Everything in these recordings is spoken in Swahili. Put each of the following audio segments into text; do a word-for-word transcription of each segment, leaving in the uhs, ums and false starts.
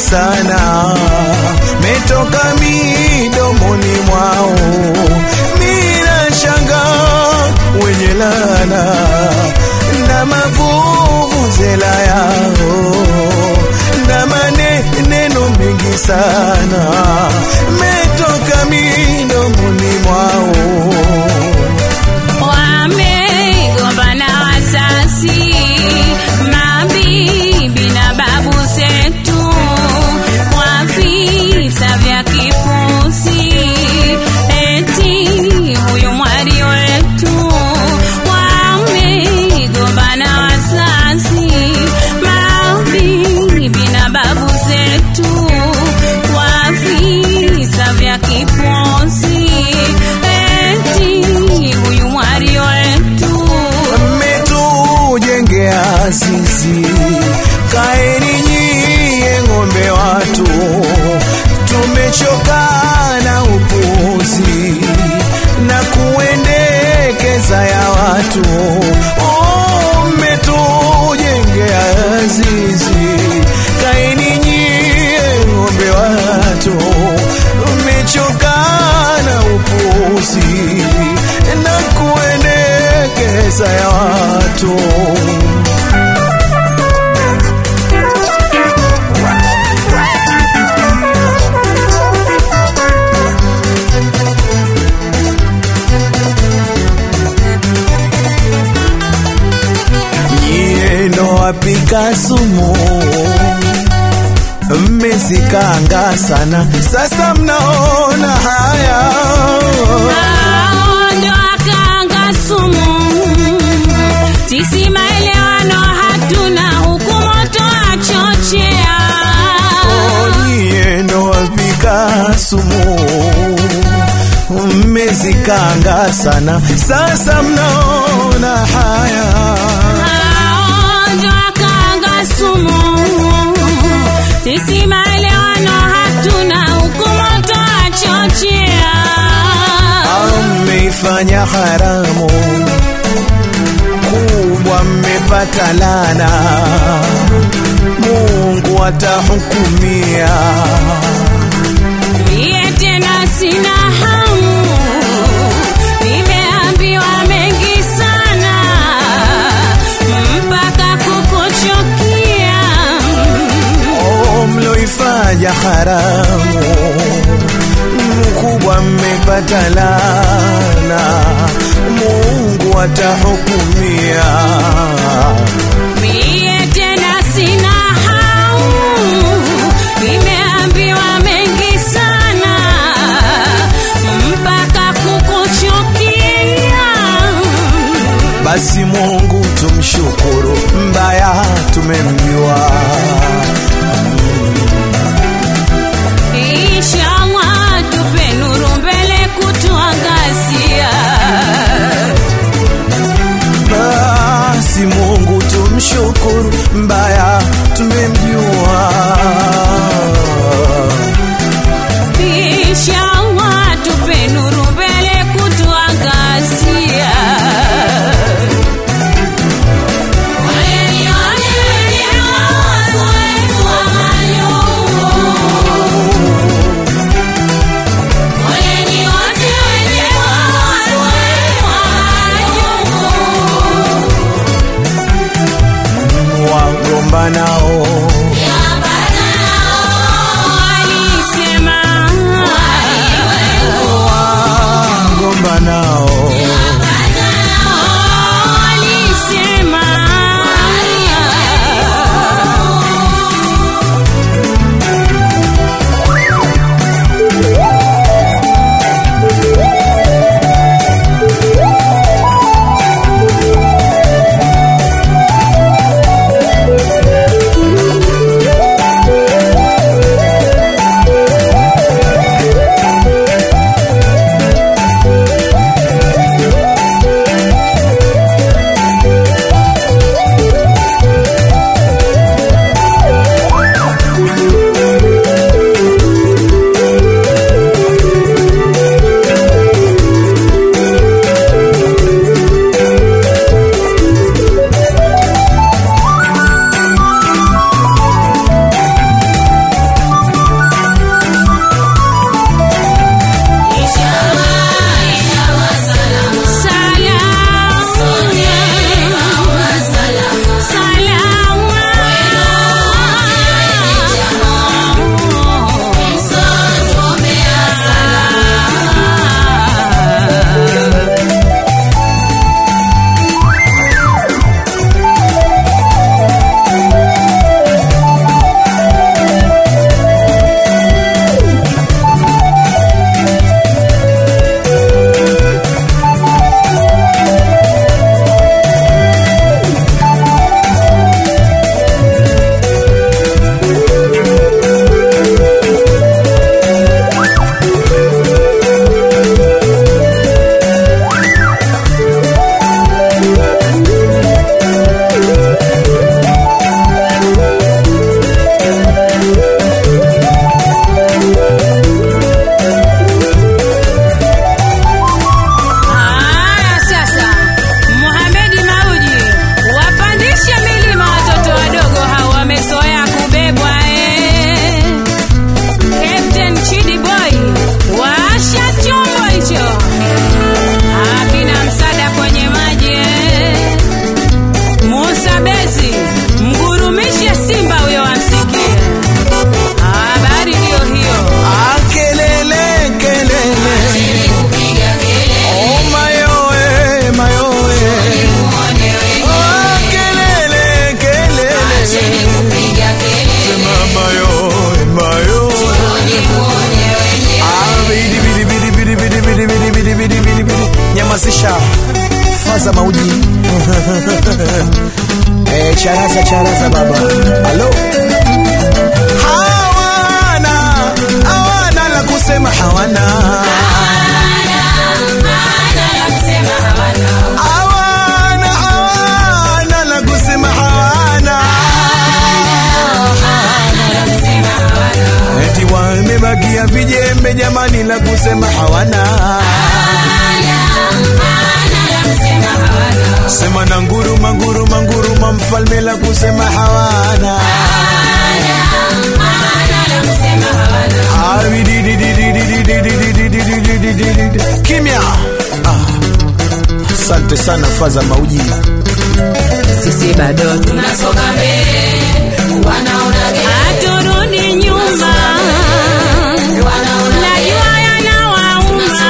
sana metoka midomoni mwao. Mina shanga wenye lana na mavuvuzela yao na maneno mengi sana metoka midomoni mwao. Wamegombana wazazi, mabibi na babu zetu kwa vita vya kipuzi, eti huyu mwari wetu. Wamegombana wazazi, mabibi na babu zetu kwa vita vya kipuzi, eti huyu mwari wetu. Mmetujengea sisi, kaeni nyie ng'ombe watu, tumechoka na upuzi na kuendekeza ya watu. Oh, mmetujengea sisi, kaeni nyie ng'ombe watu, tumechoka na upuzi na kuendekeza ya watu. Nyie ndo wapika sumu, mmezikanga sana, sasa mnaona haya. Hao ndo wakanga sumu, sisi maelewano hatuna, hukumu tuachochea. Oh, nyie ndo wapika sumu, mmezikanga sana, sasa mnaona haya. Hao ndo wakanga sumu, sisi maelewano hatuna, hukumu tuachochea. Mmeifanya haramu kubwa, mmepata laana, Mungu atahukumia. Mie tena sina hamu, nimeambiwa mengi sana mpaka kukuchukia. Oh, mloifanya haramu mkubwa, mmepata laana, Mungu atahukumia. Mie tena sina hamu, nimeambiwa mengi sana mpaka kukuchukia. Basi Mungu tumshukuru, mbaya tumemjua. Inshallah tupe nuru mbele kutuangazia. Basi Mungu tumshukuru, mbaya tumemjua. Inshallah tupe nuru mbele kutuangazia. Wale ni wale ni mauji. Eh, charaza charaza baba. Halo. Hawana, hawana la kusema hawana. Hawana, hawana la kusema hawana. Eti wamebakia vijembe jamani la kusema hawana. Sema na nguruma nguruma nguruma mfalme la kusema hawana. Kimya. Asante sana Faza Mauji. Sisi bado tunasonga mbele, wanaona haturudi nyuma. Najua yanawauma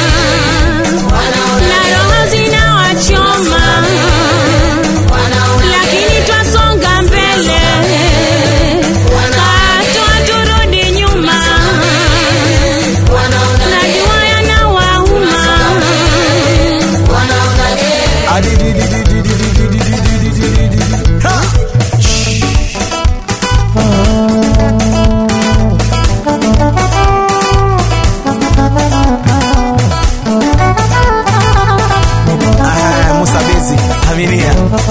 na roho zinawachoma, lakini twasonga mbele, haturudi nyuma. Najua yanawauma. Ah, Musa Bezi, aminia.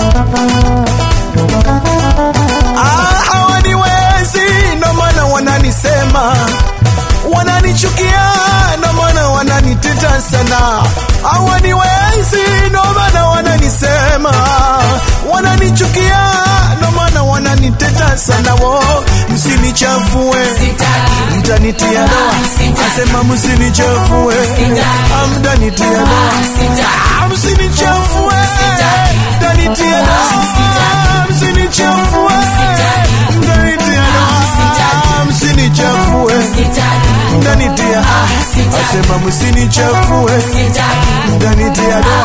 Ah, hawaniwezi ndo maana wananisema, wananichukia ndo maana wananiteta sana. Hawaniwezi ndo maana wananisema, wananichukia ndo maana wananiteta sana. Wo, msinichafue, mtanitia doa. Asema msinichafue, mtanitia doa. Msinichafue, mtanitia doa. Msinichafue, mtanitia doa. Msinichafue, mtanitia doa. Asema msinichafue, mtanitia doa.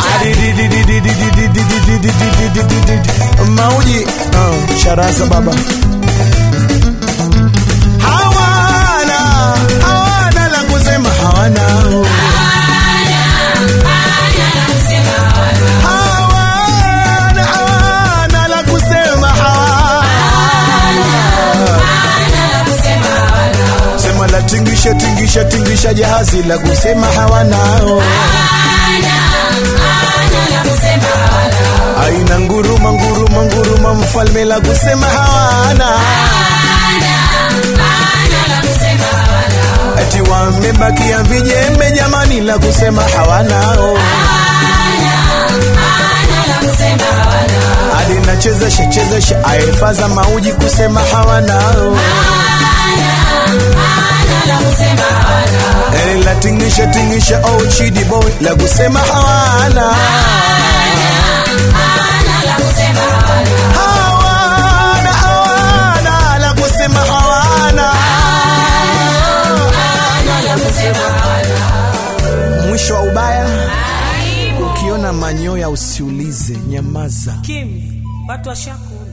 Mauji, charaza baba. Hawana, hawana la kusema hawana. Hawana, hawana la kusema hawana. Sema la tingisha tingisha tingisha jahazi la kusema hawana. Aina nguruma nguruma nguruma mfalme la kusema hawana. Eti wamebakia vijembe jamani la kusema hawana. Hadi nacheza cheza cheza Faza Mauji kusema hawana. Ela la tingisha tingisha oh chidi boy la kusema hawana. Hawana, hawana la kusema hawana. Mwisho wa ubaya, ukiona manyoya usiulize, nyamaza. Kimi, watu washaku